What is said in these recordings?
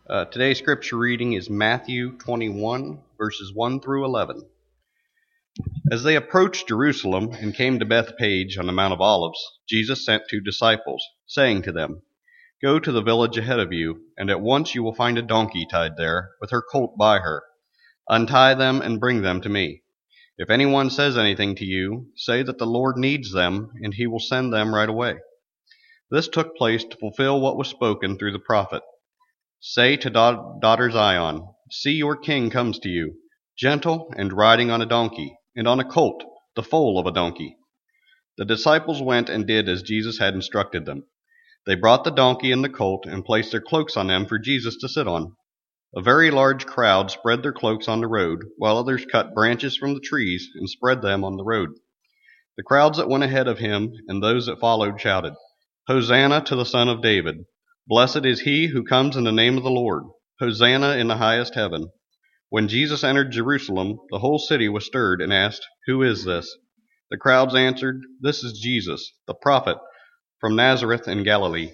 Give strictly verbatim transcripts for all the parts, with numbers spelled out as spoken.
Uh, today's scripture reading is Matthew twenty-one, verses one through eleven. As they approached Jerusalem and came to Bethphage on the Mount of Olives, Jesus sent two disciples, saying to them, "Go to the village ahead of you, and at once you will find a donkey tied there, with her colt by her. Untie them and bring them to me. If anyone says anything to you, say that the Lord needs them, and he will send them right away." This took place to fulfill what was spoken through the prophet. "Say to da- daughter Zion, see your king comes to you, gentle and riding on a donkey, and on a colt, the foal of a donkey." The disciples went and did as Jesus had instructed them. They brought the donkey and the colt and placed their cloaks on them for Jesus to sit on. A very large crowd spread their cloaks on the road, while others cut branches from the trees and spread them on the road. The crowds that went ahead of him and those that followed shouted, "Hosanna to the Son of David! Blessed is he who comes in the name of the Lord! Hosanna in the highest heaven!" When Jesus entered Jerusalem, the whole city was stirred and asked, "Who is this?" The crowds answered, "This is Jesus, the prophet from Nazareth in Galilee."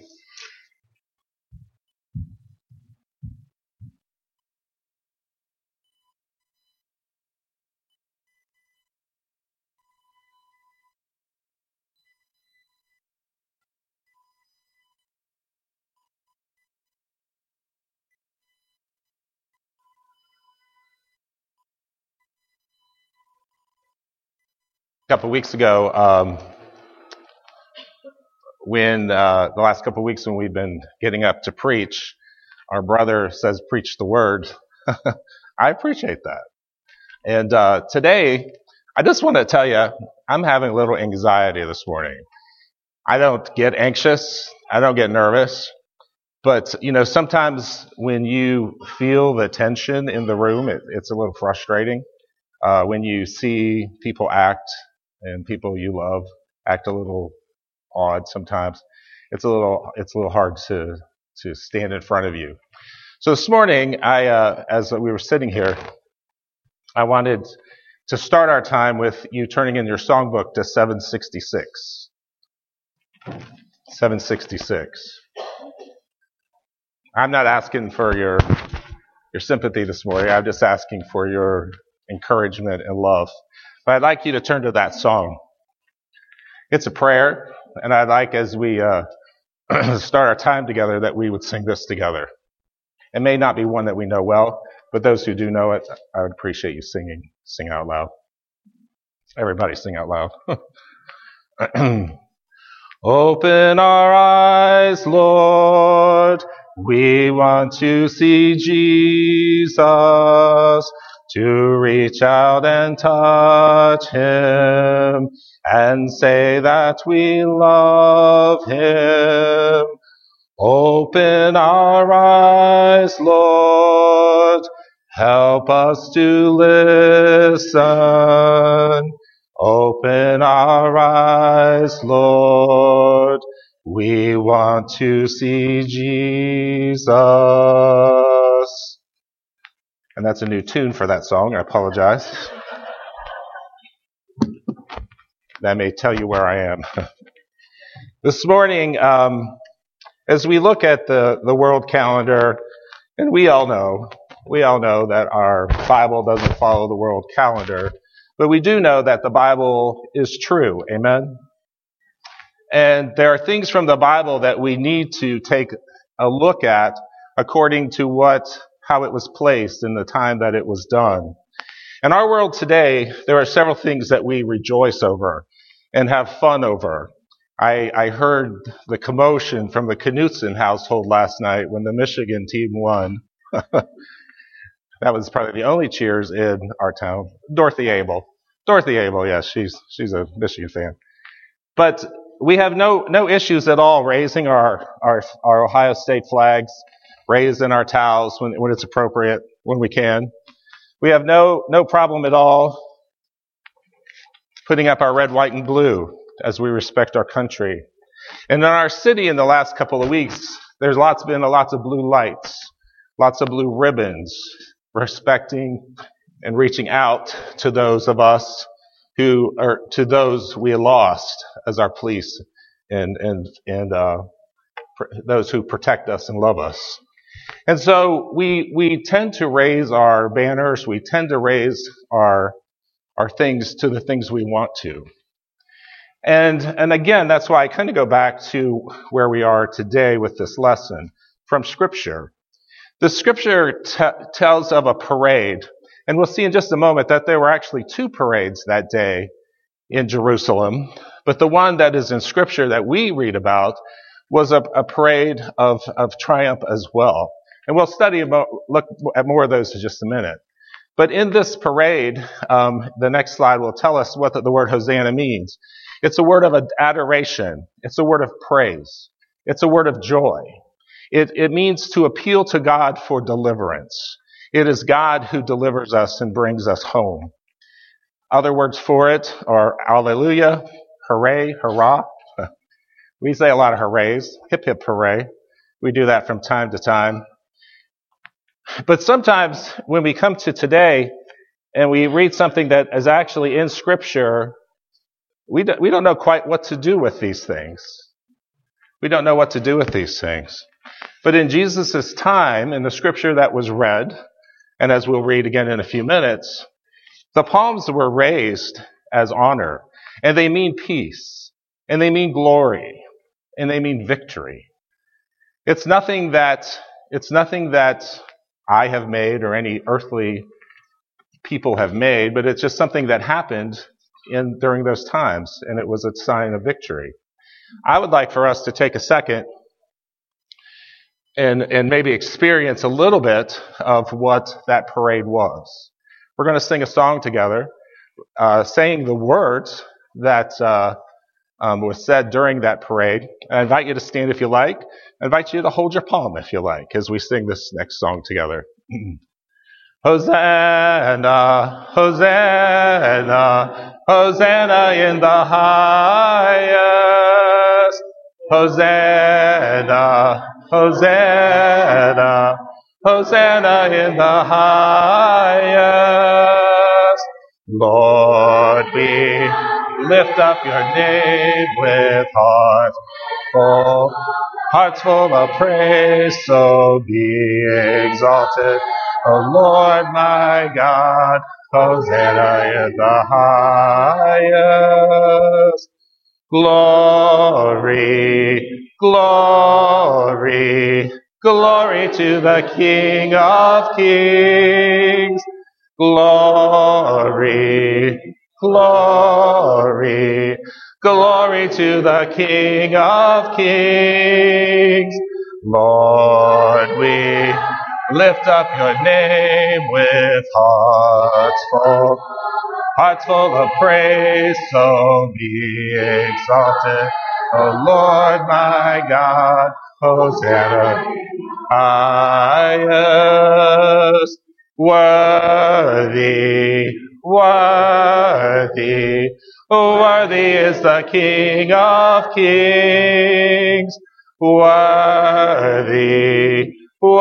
A couple of weeks ago, um, when uh, the last couple of weeks when we've been getting up to preach, our brother says, "Preach the word." I appreciate that. And uh, today, I just want to tell you, I'm having a little anxiety this morning. I don't get anxious. I don't get nervous. But, you know, sometimes when you feel the tension in the room, it, it's a little frustrating. Uh, when you see people act and people you love act a little odd sometimes, it's a little it's a little hard to to stand in front of you. So this morning, I uh, as we were sitting here, I wanted to start our time with you turning in your songbook to seven sixty-six. seven sixty-six. I'm not asking for your your sympathy this morning. I'm just asking for your encouragement and love. But I'd like you to turn to that song. It's a prayer, and I'd like, as we uh, start our time together, that we would sing this together. It may not be one that we know well, but those who do know it, I would appreciate you singing. Sing out loud. Everybody sing out loud. Open our eyes, Lord. We want to see Jesus, to reach out and touch him and say that we love him. Open our eyes, Lord. Help us to listen. Open our eyes, Lord. We want to see Jesus. And that's a new tune for that song. I apologize. That may tell you where I am. This morning, um, as we look at the, the world calendar, and we all know, we all know that our Bible doesn't follow the world calendar, but we do know that the Bible is true. Amen? And there are things from the Bible that we need to take a look at according to what, how it was placed in the time that it was done. In our world today, there are several things that we rejoice over and have fun over. I, I heard the commotion from the Knutson household last night when the Michigan team won. That was probably the only cheers in our town. Dorothy Abel. Dorothy Abel, yes, she's she's a Michigan fan. But we have no no issues at all raising our, our, our Ohio State flags, raising our towels when, when it's appropriate, when we can. We have no no problem at all putting up our red, white, and blue as we respect our country. And in our city in the last couple of weeks, there's lots been lots of blue lights, lots of blue ribbons, respecting and reaching out to those of us who are, to those we lost as our police and, and, and, uh, those who protect us and love us. And so we we tend to raise our banners, we tend to raise our our things to the things we want to. And and again, that's why I kind of go back to where we are today with this lesson from Scripture. The Scripture t- tells of a parade, and we'll see in just a moment that there were actually two parades that day in Jerusalem, but the one that is in Scripture that we read about was a, a parade of, of triumph as well. And we'll study about, look at more of those in just a minute. But in this parade, um, the next slide will tell us what the, the word Hosanna means. It's a word of adoration. It's a word of praise. It's a word of joy. It, it means to appeal to God for deliverance. It is God who delivers us and brings us home. Other words for it are Alleluia, Hooray, Hurrah. We say a lot of hoorays. Hip, hip, hooray. We do that from time to time. But sometimes when we come to today and we read something that is actually in Scripture, we don't, we don't know quite what to do with these things. We don't know what to do with these things. But in Jesus' time, in the Scripture that was read, and as we'll read again in a few minutes, the palms were raised as honor, and they mean peace, and they mean glory, and they mean victory. It's nothing that, it's nothing that I have made or any earthly people have made, but it's just something that happened in during those times, and it was a sign of victory. I would like for us to take a second and, and maybe experience a little bit of what that parade was. We're going to sing a song together, uh, saying the words that uh, um, was said during that parade. I invite you to stand if you like. I invite you to hold your palm if you like as we sing this next song together. Hosanna, Hosanna, Hosanna in the highest. Hosanna, Hosanna, Hosanna in the highest. Lord, we lift up your name with hearts full, hearts full of praise, so be exalted, O Lord my God. Hosanna in the highest. Glory, glory, glory to the King of Kings. Glory, glory, glory to the King of Kings. Lord, we lift up your name with hearts full, hearts full of praise, so be exalted, O Lord my God. Hosanna, highest. Worthy, worthy, worthy is the King of Kings. Worthy,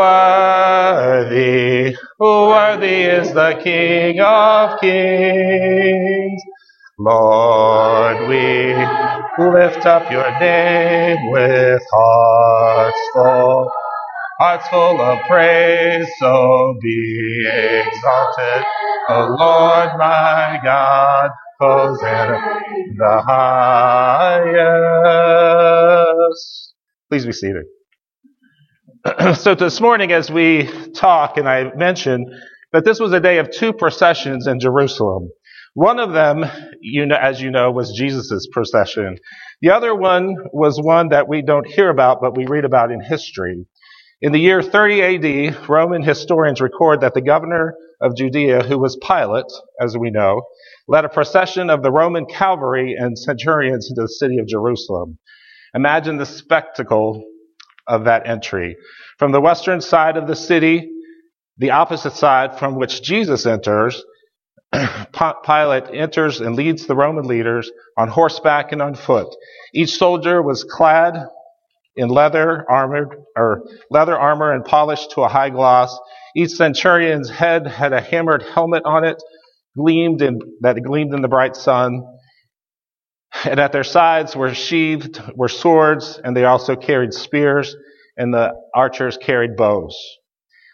worthy, worthy is the King of Kings. Lord, we lift up your name with hearts full, hearts full of praise, so be exalted, O Lord my God. Hosanna, the highest. Please be seated. So this morning as we talk, and I mentioned that this was a day of two processions in Jerusalem. One of them, you know, as you know, was Jesus' procession. The other one was one that we don't hear about, but we read about in history. In the year thirty A D, Roman historians record that the governor of Judea, who was Pilate, as we know, led a procession of the Roman cavalry and centurions into the city of Jerusalem. Imagine the spectacle of that entry. From the western side of the city, the opposite side from which Jesus enters, Pilate enters and leads the Roman leaders on horseback and on foot. Each soldier was clad in leather armor, or leather armor and polished to a high gloss. Each centurion's head had a hammered helmet on it, gleamed in that gleamed in the bright sun. And at their sides were sheathed were swords, and they also carried spears, and the archers carried bows.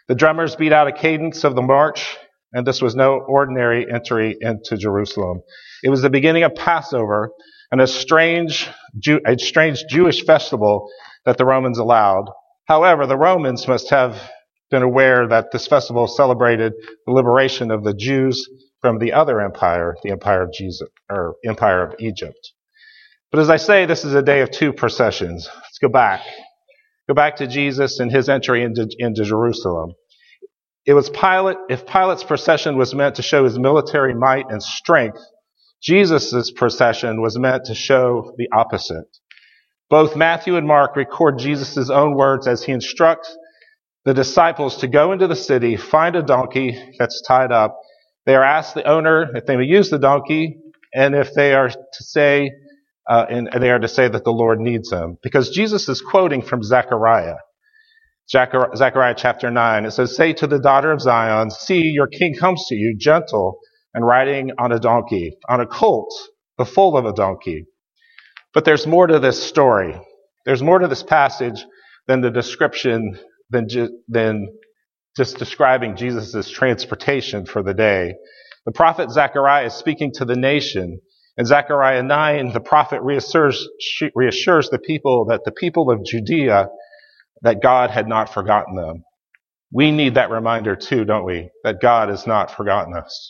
The drummers beat out a cadence of the march, and this was no ordinary entry into Jerusalem. It was the beginning of Passover, and a strange, Jew, a strange Jewish festival that the Romans allowed. However, the Romans must have been aware that this festival celebrated the liberation of the Jews from the other empire, the empire of Jesus, or empire of Egypt. But as I say, this is a day of two processions. Let's go back. Go back to Jesus and his entry into, into Jerusalem. It was Pilate, if Pilate's procession was meant to show his military might and strength, Jesus' procession was meant to show the opposite. Both Matthew and Mark record Jesus' own words as he instructs the disciples to go into the city, find a donkey that's tied up. They are asked the owner if they may use the donkey, and if they are to say, uh, and they are to say that the Lord needs them. Because Jesus is quoting from Zechariah. Zechariah chapter nine. It says, "Say to the daughter of Zion, see, your king comes to you, gentle and riding on a donkey, on a colt, the foal of a donkey." But there's more to this story. There's more to this passage than the description, than, ju- than just describing Jesus' transportation for the day. The prophet Zechariah is speaking to the nation. In Zechariah nine, the prophet reassures, reassures the people that the people of Judea, that God had not forgotten them. We need that reminder too, don't we? That God has not forgotten us.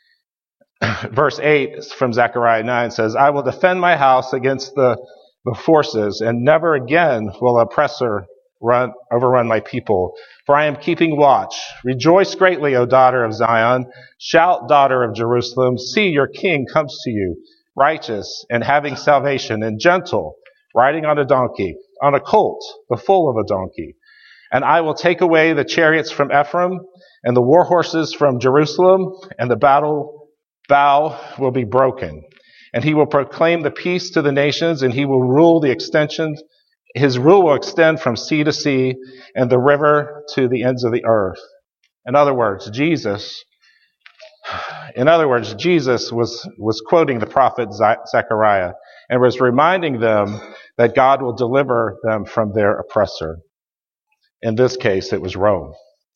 Verse eight from Zechariah nine says, "I will defend my house against the, the forces, and never again will oppressor run, overrun my people. For I am keeping watch. Rejoice greatly, O daughter of Zion. Shout, daughter of Jerusalem. See, your king comes to you, righteous and having salvation, and gentle, riding on a donkey, on a colt, the foal of a donkey. And I will take away the chariots from Ephraim, and the war horses from Jerusalem, and the battle bow will be broken. And he will proclaim the peace to the nations, and he will rule the extensions. His rule will extend from sea to sea, and the river to the ends of the earth." In other words, Jesus, in other words, Jesus was, was quoting the prophet Zechariah and was reminding them that God will deliver them from their oppressor. In this case, it was Rome.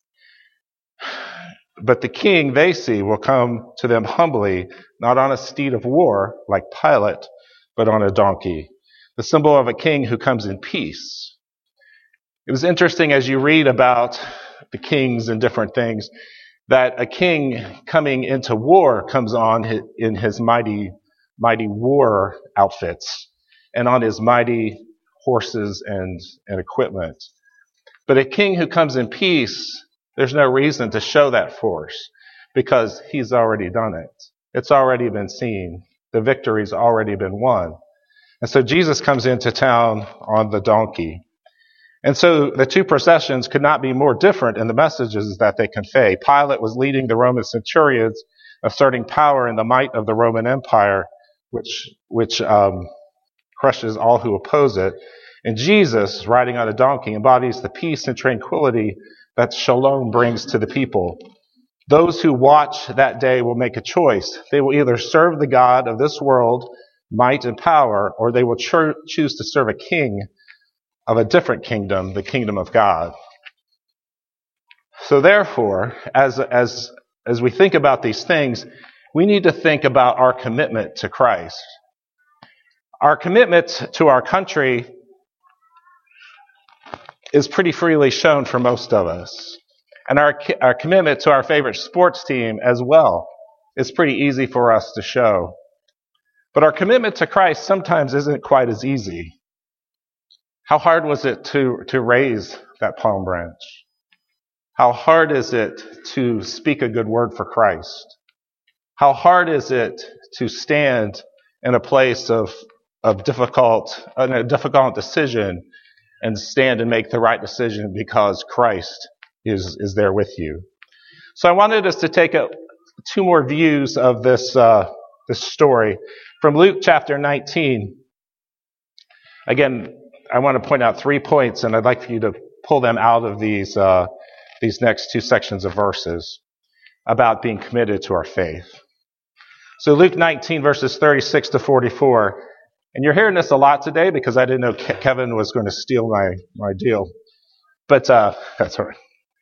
But the king they see will come to them humbly, not on a steed of war like Pilate, but on a donkey, the symbol of a king who comes in peace. It was interesting as you read about the kings and different things, that a king coming into war comes on in his mighty, mighty war outfits and on his mighty horses and, and equipment. But a king who comes in peace, there's no reason to show that force because he's already done it. It's already been seen. The victory's already been won. And so Jesus comes into town on the donkey. And so the two processions could not be more different in the messages that they convey. Pilate was leading the Roman centurions, asserting power and the might of the Roman Empire, which, which um, crushes all who oppose it. And Jesus, riding on a donkey, embodies the peace and tranquility that shalom brings to the people. Those who watch that day will make a choice. They will either serve the God of this world, might and power, or they will cho- choose to serve a king of a different kingdom, the kingdom of God. So therefore, as, as, as we think about these things, we need to think about our commitment to Christ. Our commitment to our country is pretty freely shown for most of us. And our, our commitment to our favorite sports team as well is pretty easy for us to show. But our commitment to Christ sometimes isn't quite as easy. How hard was it to, to raise that palm branch? How hard is it to speak a good word for Christ? How hard is it to stand in a place of, of difficult, a difficult decision and stand and make the right decision because Christ is, is there with you? So I wanted us to take a, two more views of this, uh, this story from Luke chapter nineteen. Again, I want to point out three points, and I'd like for you to pull them out of these, uh, these next two sections of verses about being committed to our faith. So Luke nineteen, verses thirty-six to forty-four. And you're hearing this a lot today because I didn't know Ke- Kevin was going to steal my, my deal. But uh, that's all right.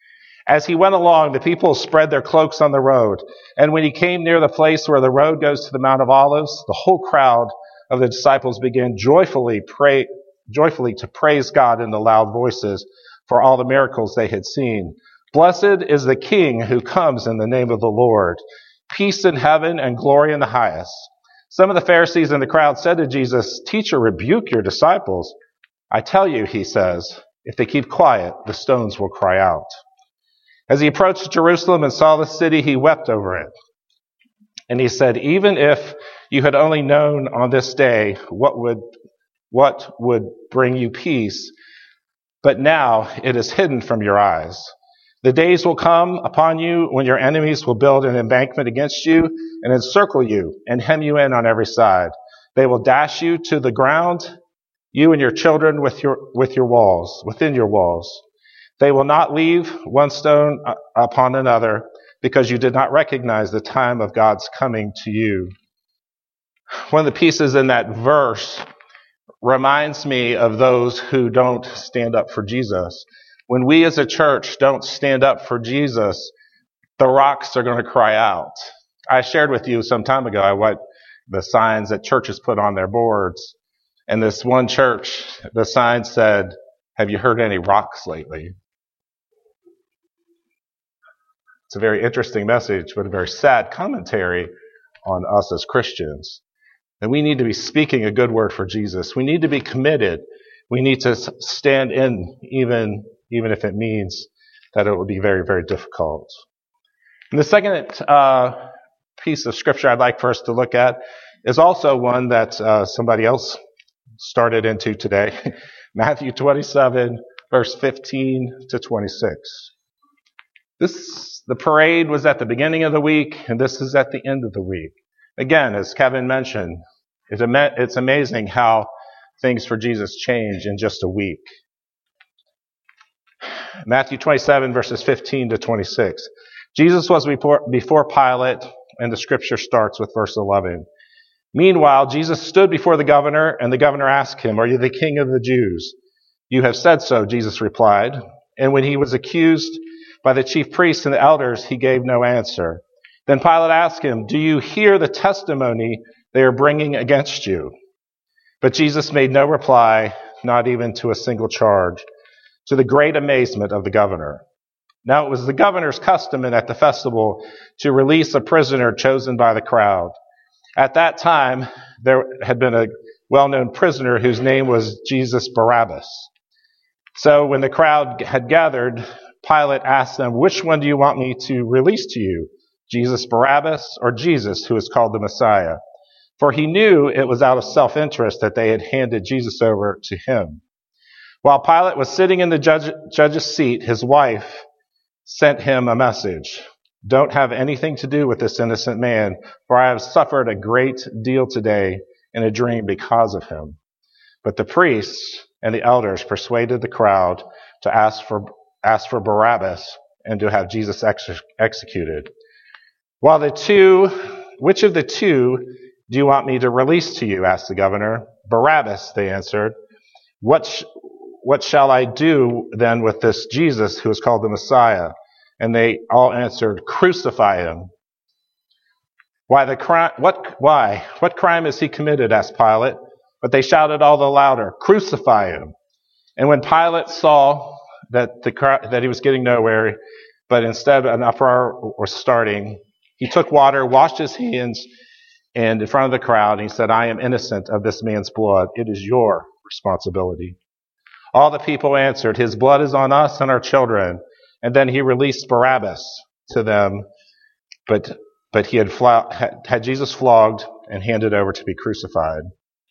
As he went along, the people spread their cloaks on the road. And when he came near the place where the road goes to the Mount of Olives, the whole crowd of the disciples began joyfully pray, joyfully to praise God in the loud voices for all the miracles they had seen. Blessed is the King who comes in the name of the Lord. Peace in heaven and glory in the highest. Some of the Pharisees in the crowd said to Jesus, Teacher, rebuke your disciples. I tell you, he says, if they keep quiet, the stones will cry out. As he approached Jerusalem and saw the city, he wept over it. And he said, even if you had only known on this day what would, what would bring you peace, but now it is hidden from your eyes. The days will come upon you when your enemies will build an embankment against you and encircle you and hem you in on every side. They will dash you to the ground, you and your children with your, with your walls, within your walls. They will not leave one stone upon another because you did not recognize the time of God's coming to you. One of the pieces in that verse reminds me of those who don't stand up for Jesus. When we as a church don't stand up for Jesus, the rocks are going to cry out. I shared with you some time ago what the signs that churches put on their boards. And this one church, the sign said, have you heard any rocks lately? It's a very interesting message, but a very sad commentary on us as Christians. And we need to be speaking a good word for Jesus. We need to be committed. We need to stand in, even, even if it means that it will be very, very difficult. And the second uh, piece of scripture I'd like for us to look at is also one that uh, somebody else started into today. Matthew twenty-seven, verse fifteen to twenty-six. This, the parade was at the beginning of the week, and this is at the end of the week. Again, as Kevin mentioned, it's, ama- it's amazing how things for Jesus change in just a week. Matthew twenty-seven, verses fifteen to twenty-six. Jesus was before, before Pilate, and the scripture starts with verse eleven. Meanwhile, Jesus stood before the governor, and the governor asked him, Are you the king of the Jews? You have said so, Jesus replied. And when he was accused by the chief priests and the elders, he gave no answer. Then Pilate asked him, Do you hear the testimony they are bringing against you? But Jesus made no reply, not even to a single charge, to the great amazement of the governor. Now it was the governor's custom at the festival to release a prisoner chosen by the crowd. At that time, there had been a well-known prisoner whose name was Jesus Barabbas. So when the crowd had gathered, Pilate asked them, Which one do you want me to release to you, Jesus Barabbas or Jesus, who is called the Messiah? For he knew it was out of self-interest that they had handed Jesus over to him. While Pilate was sitting in the judge, judge's seat, his wife sent him a message. Don't have anything to do with this innocent man, for I have suffered a great deal today in a dream because of him. But the priests and the elders persuaded the crowd to ask for ask for Barabbas and to have Jesus ex- executed. While the two, which of the two do you want me to release to you? Asked the governor. Barabbas, they answered. What sh- what shall I do then with this Jesus who is called the Messiah? And they all answered, Crucify him. Why the crime? What? Why? What crime has he committed? Asked Pilate. But they shouted all the louder, Crucify him. And when Pilate saw that the that he was getting nowhere, but instead an uproar was starting, he took water, washed his hands, and in front of the crowd, and he said, I am innocent of this man's blood. It is your responsibility. All the people answered, His blood is on us and our children. And then he released Barabbas to them, but but he had, fla- had, had Jesus flogged and handed over to be crucified.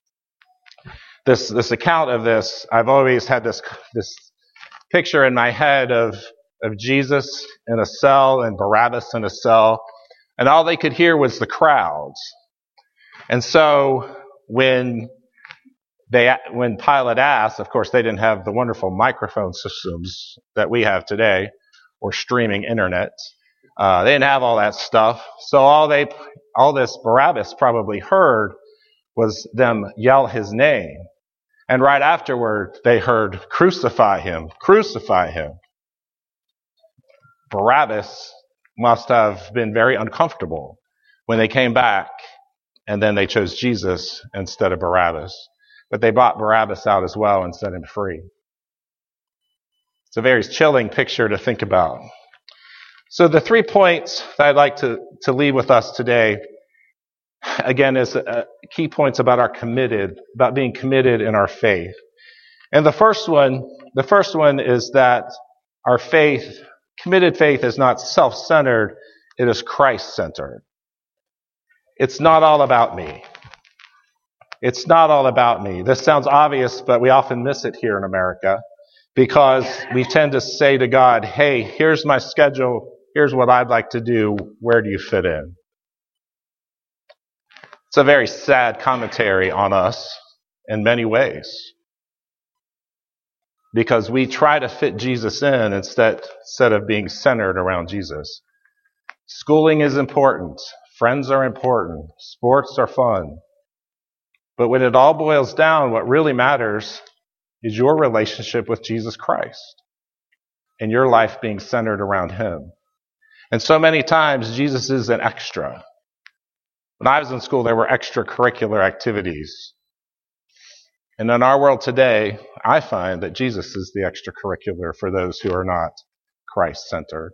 This this account of this, I've always had this this picture in my head of of Jesus in a cell and Barabbas in a cell, and all they could hear was the crowds. And so when they when Pilate asked, of course they didn't have the wonderful microphone systems that we have today, or streaming internet. Uh, they didn't have all that stuff. So all they all this Barabbas probably heard was them yell his name. And right afterward, they heard, Crucify him, crucify him. Barabbas must have been very uncomfortable when they came back and then they chose Jesus instead of Barabbas. But they bought Barabbas out as well and set him free. It's a very chilling picture to think about. So the three points that I'd like to, to leave with us today, again, is uh, key points about our committed, about being committed in our faith. And the first one, the first one is that our faith, committed faith, is not self-centered, it is Christ-centered. It's not all about me. It's not all about me. This sounds obvious, but we often miss it here in America because we tend to say to God, hey, here's my schedule, here's what I'd like to do, where do you fit in? It's a very sad commentary on us in many ways because we try to fit Jesus in instead, instead of being centered around Jesus. Schooling is important. Friends are important. Sports are fun. But when it all boils down, what really matters is your relationship with Jesus Christ and your life being centered around him. And so many times, Jesus is an extra. When I was in school, there were extracurricular activities. And in our world today, I find that Jesus is the extracurricular for those who are not Christ-centered.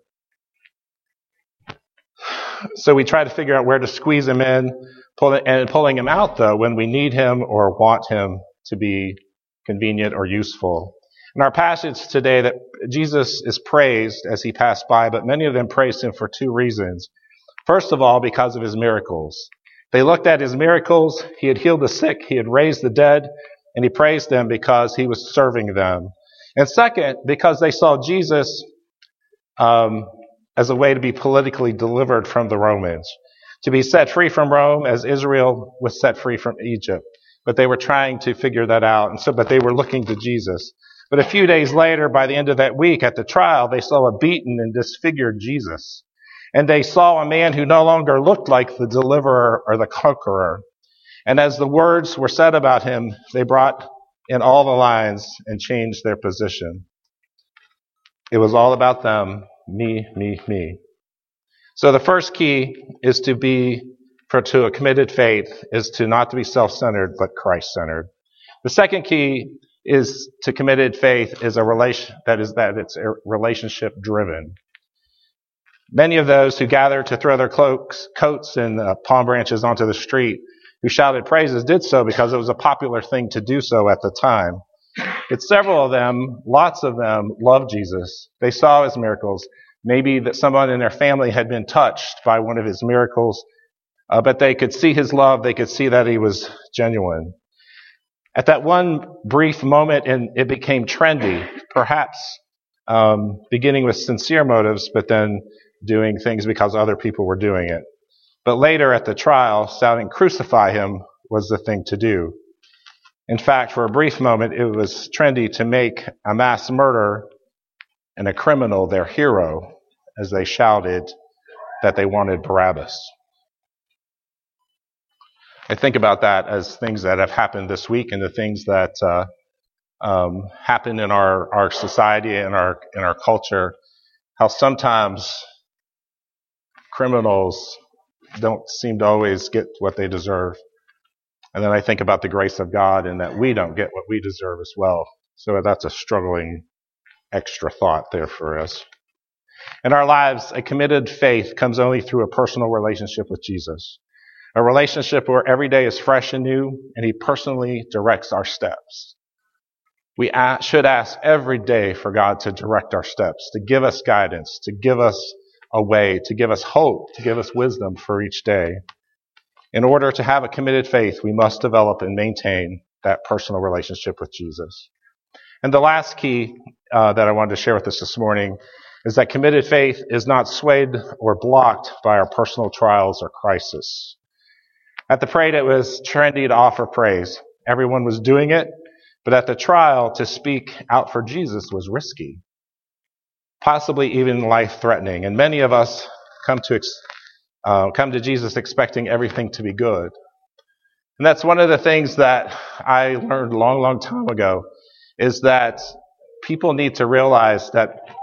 So we try to figure out where to squeeze him in, pull it, and pulling him out, though, when we need him or want him to be convenient or useful. In our passage today, that Jesus is praised as he passed by, but many of them praised him for two reasons. First of all, because of his miracles. They looked at his miracles. He had healed the sick. He had raised the dead. And he praised them because he was serving them. And second, because they saw Jesus um, as a way to be politically delivered from the Romans, to be set free from Rome as Israel was set free from Egypt. But they were trying to figure that out, and so but they were looking to Jesus. But a few days later, by the end of that week at the trial, they saw a beaten and disfigured Jesus. And they saw a man who no longer looked like the deliverer or the conqueror. And as the words were said about him, they brought in all the lines and changed their position. It was all about them, me, me, me. So the first key is to be, for to a committed faith, is to not to be self-centered, but Christ-centered. The second key is to committed faith is a relation, that is that it's relationship driven. Many of those who gathered to throw their cloaks, coats and uh, palm branches onto the street, who shouted praises, did so because it was a popular thing to do so at the time. But several of them, lots of them, loved Jesus. They saw his miracles. Maybe that someone in their family had been touched by one of his miracles, uh, but they could see his love. They could see that he was genuine. At that one brief moment, and it became trendy, perhaps um, beginning with sincere motives, but then doing things because other people were doing it. But later at the trial, shouting, "Crucify him," was the thing to do. In fact, for a brief moment, it was trendy to make a mass murderer and a criminal their hero as they shouted that they wanted Barabbas. I think about that as things that have happened this week and the things that uh, um, happen in our, our society and our in our culture. How sometimes criminals don't seem to always get what they deserve. And then I think about the grace of God and that we don't get what we deserve as well. So that's a struggling extra thought there for us. In our lives, a committed faith comes only through a personal relationship with Jesus. A relationship where every day is fresh and new and he personally directs our steps. We should ask every day for God to direct our steps, to give us guidance, to give us a way, to give us hope, to give us wisdom for each day. In order to have a committed faith, we must develop and maintain that personal relationship with Jesus. And the last key uh, that I wanted to share with us this morning is that committed faith is not swayed or blocked by our personal trials or crisis. At the parade, it was trendy to offer praise. Everyone was doing it, but at the trial, to speak out for Jesus was risky, possibly even life-threatening. And many of us come to uh, come to Jesus expecting everything to be good. And that's one of the things that I learned a long, long time ago, is that people need to realize that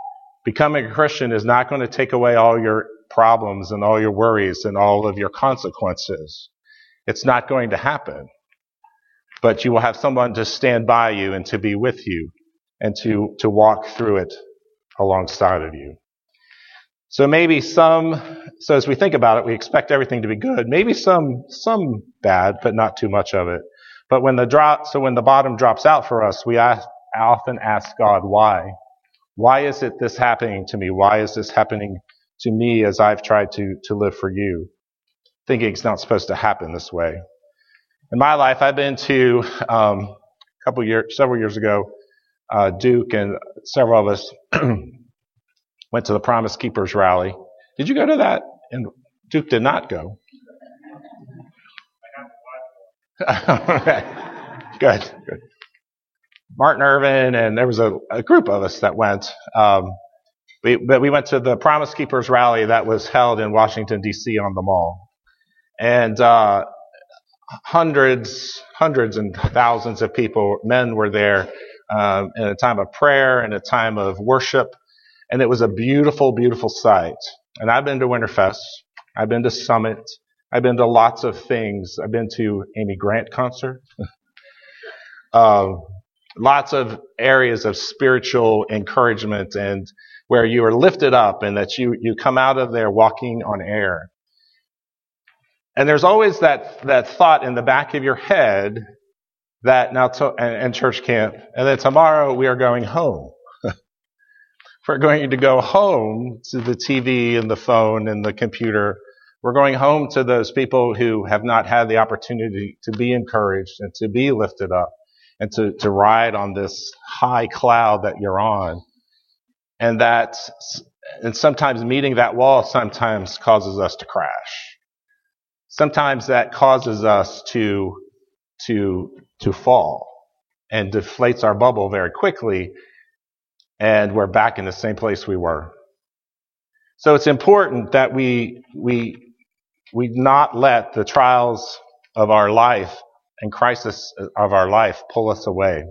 Becoming a Christian is not going to take away all your problems and all your worries and all of your consequences. It's not going to happen. But you will have someone to stand by you and to be with you and to, to walk through it alongside of you. So maybe some, so as we think about it, we expect everything to be good. Maybe some, some bad, but not too much of it. But when the drop, so when the bottom drops out for us, we ask, often ask God, why? Why is it this happening to me? Why is this happening to me as I've tried to, to live for you? Thinking it's not supposed to happen this way. In my life, I've been to, um, a couple years, several years ago, uh, Duke and several of us went to the Promise Keepers rally. Did you go to that? And Duke did not go. Okay. Good, good. Martin Irvin, and there was a, a group of us that went. Um, we, but we went to the Promise Keepers rally that was held in Washington, D C on the Mall. And uh, hundreds, hundreds and thousands of people, men were there um, in a time of prayer and a time of worship. And it was a beautiful, beautiful sight. And I've been to Winterfest. I've been to Summit. I've been to lots of things. I've been to Amy Grant concert. uh, lots of areas of spiritual encouragement and where you are lifted up and that you, you come out of there walking on air. And there's always that, that thought in the back of your head that now, to, and, and church camp, and then tomorrow we are going home. We're going to go home to the T V and the phone and the computer. We're going home to those people who have not had the opportunity to be encouraged and to be lifted up and to, to ride on this high cloud that you're on. And that, and sometimes meeting that wall sometimes causes us to crash. Sometimes that causes us to, to, to fall and deflates our bubble very quickly. And we're back in the same place we were. So it's important that we, we, we not let the trials of our life and crisis of our life pull us away.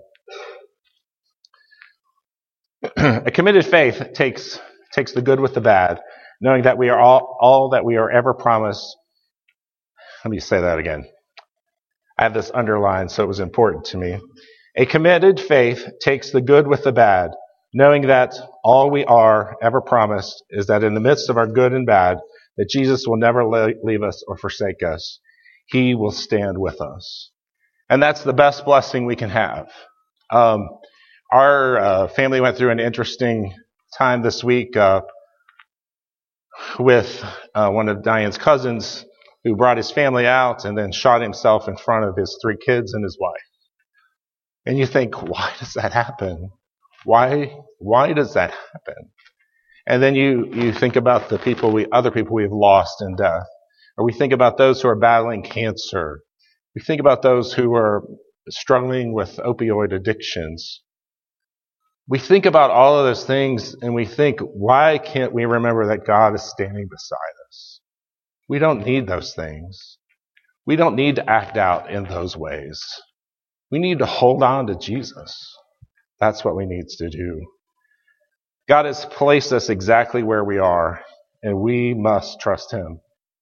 A committed faith takes, takes the good with the bad, knowing that we are all, all that we are ever promised. Let me say that again. I have this underlined, so it was important to me. A committed faith takes the good with the bad, knowing that all we are ever promised is that in the midst of our good and bad, that Jesus will never leave us or forsake us. He will stand with us. And that's the best blessing we can have. Um, our uh, family went through an interesting time this week uh, with uh, one of Diane's cousins who brought his family out and then shot himself in front of his three kids and his wife. And you think, why does that happen? Why, why does that happen? And then you, you think about the people we, other people we've lost in death. Or we think about those who are battling cancer. We think about those who are struggling with opioid addictions. We think about all of those things and we think, why can't we remember that God is standing beside us? We don't need those things. We don't need to act out in those ways. We need to hold on to Jesus. That's what we need to do. God has placed us exactly where we are, and we must trust Him.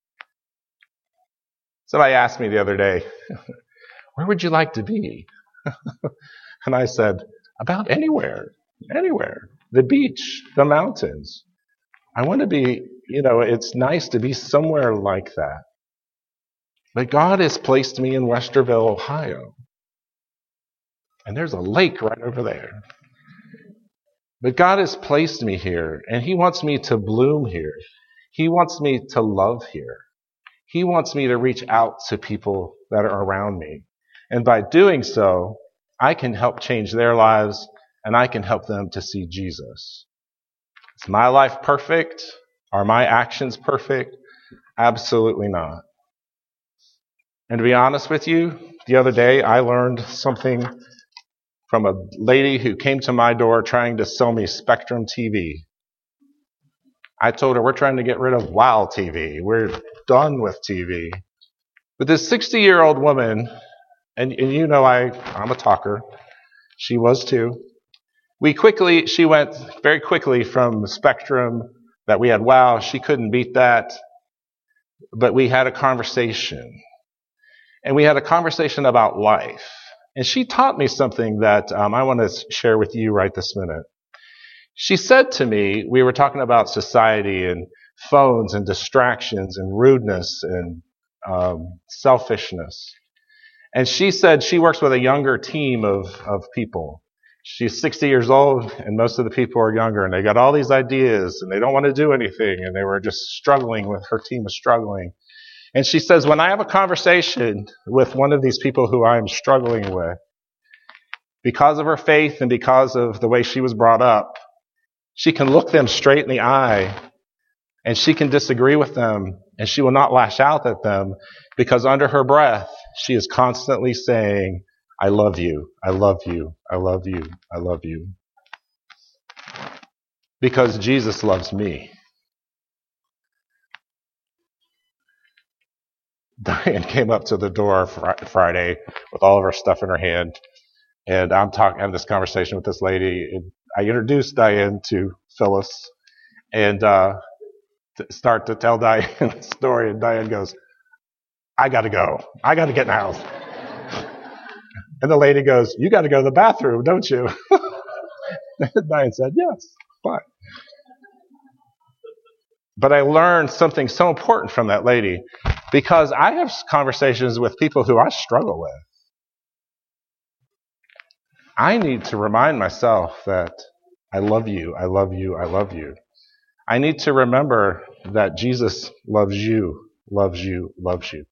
Somebody asked me the other day, where would you like to be? And I said, about anywhere, anywhere. The beach, the mountains. I want to be, you know, it's nice to be somewhere like that. But God has placed me in Westerville, Ohio. And there's a lake right over there. But God has placed me here, and He wants me to bloom here. He wants me to love here. He wants me to reach out to people that are around me. And by doing so, I can help change their lives, and I can help them to see Jesus. Is my life perfect? Are my actions perfect? Absolutely not. And to be honest with you, the other day I learned something from a lady who came to my door trying to sell me Spectrum T V. I told her, we're trying to get rid of WOW T V. We're done with T V. But this sixty-year-old woman, and, and you know I, I'm a talker. She was too. We quickly, she went very quickly from the spectrum that we had, wow, she couldn't beat that. But we had a conversation. And we had a conversation about life. And she taught me something that um, I want to share with you right this minute. She said to me, we were talking about society and phones and distractions and rudeness and um, selfishness. And she said she works with a younger team of, of people. She's sixty years old, and most of the people are younger, and they got all these ideas, and they don't want to do anything, and they were just struggling with, her team was struggling. And she says, when I have a conversation with one of these people who I'm struggling with, because of her faith and because of the way she was brought up, she can look them straight in the eye, and she can disagree with them, and she will not lash out at them, because under her breath, she is constantly saying, I love you, I love you, I love you, I love you. Because Jesus loves me. Diane came up to the door fr- Friday with all of her stuff in her hand, and I'm talking, having this conversation with this lady. And I introduced Diane to Phyllis, and uh, to start to tell Diane the story, and Diane goes, I got to go. I got to get in the house. And the lady goes, you got to go to the bathroom, don't you? Diane said, yes, fine. But I learned something so important from that lady, because I have conversations with people who I struggle with. I need to remind myself that I love you, I love you, I love you. I need to remember that Jesus loves you, loves you, loves you.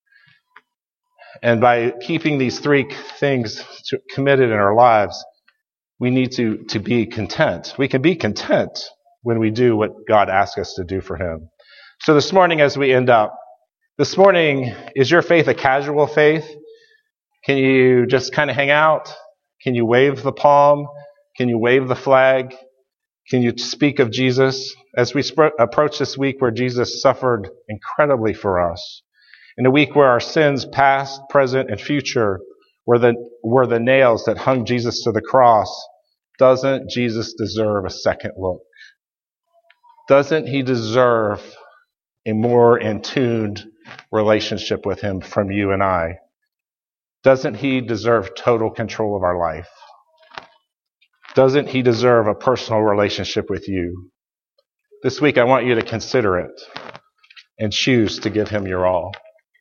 And by keeping these three things to, committed in our lives, we need to, to be content. We can be content when we do what God asks us to do for Him. So this morning, as we end up, this morning, is your faith a casual faith? Can you just kind of hang out? Can you wave the palm? Can you wave the flag? Can you speak of Jesus? As we sp- approach this week where Jesus suffered incredibly for us, in a week where our sins, past, present, and future, were the, were the nails that hung Jesus to the cross, doesn't Jesus deserve a second look? Doesn't He deserve a more in-tuned relationship with Him from you and I? Doesn't He deserve total control of our life? Doesn't He deserve a personal relationship with you? This week I want you to consider it and choose to give Him your all.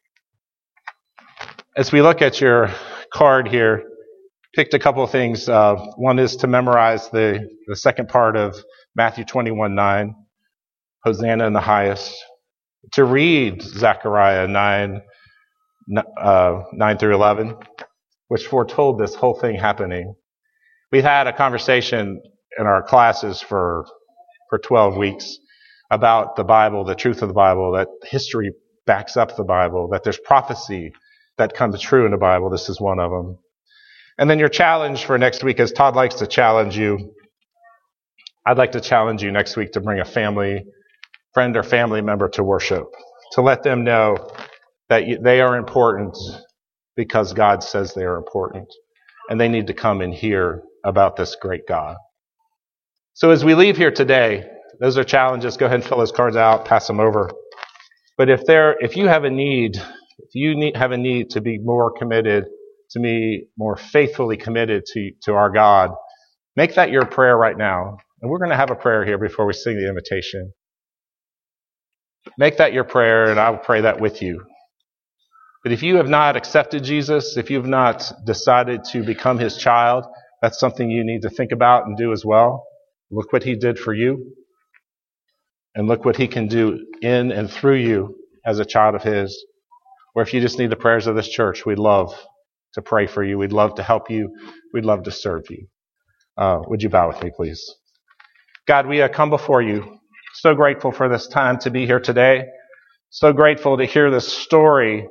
As we look at your card here, picked a couple of things. Uh, one is to memorize the, the second part of Matthew twenty-one nine, Hosanna in the highest. To read Zechariah nine, uh, nine through eleven, which foretold this whole thing happening. We've had a conversation in our classes for, for twelve weeks about the Bible, the truth of the Bible, that history backs up the Bible, that there's prophecy that comes true in the Bible. This is one of them. And then your challenge for next week, as Todd likes to challenge you, I'd like to challenge you next week to bring a family, friend or family member to worship, to let them know that they are important because God says they are important, and they need to come and hear about this great God. So as we leave here today, those are challenges. Go ahead and fill those cards out, pass them over. But if there, if you have a need, if you need, have a need to be more committed, to be more faithfully committed to, to our God, make that your prayer right now. And we're going to have a prayer here before we sing the invitation. Make that your prayer, and I'll pray that with you. But if you have not accepted Jesus, if you have not decided to become His child, that's something you need to think about and do as well. Look what He did for you, and look what He can do in and through you as a child of His. Or if you just need the prayers of this church, we'd love to pray for you. We'd love to help you. We'd love to serve you. Uh, would you bow with me, please? God, we uh, come before you. So grateful for this time to be here today. So grateful to hear this story,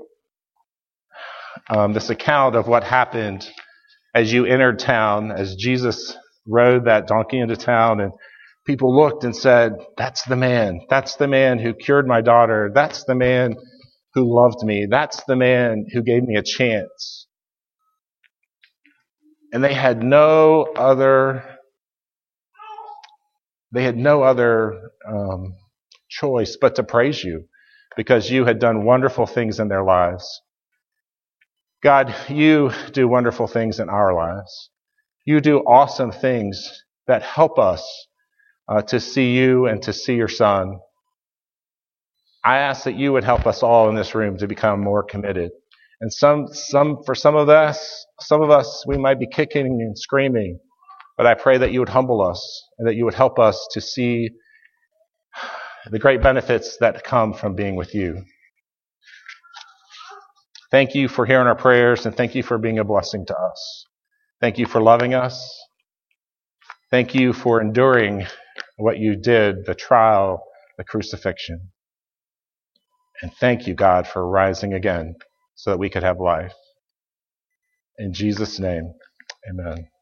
um, this account of what happened as you entered town, as Jesus rode that donkey into town, and people looked and said, that's the man. That's the man who cured my daughter. That's the man who loved me. That's the man who gave me a chance. And they had no other they had no other um, choice but to praise you because you had done wonderful things in their lives. God, you do wonderful things in our lives. You do awesome things that help us uh, to see you and to see your Son. I ask that you would help us all in this room to become more committed. And some, some, for some of us, some of us, we might be kicking and screaming, but I pray that you would humble us and that you would help us to see the great benefits that come from being with you. Thank you for hearing our prayers, and thank you for being a blessing to us. Thank you for loving us. Thank you for enduring what you did, the trial, the crucifixion. And thank you, God, for rising again so that we could have life. In Jesus' name, amen.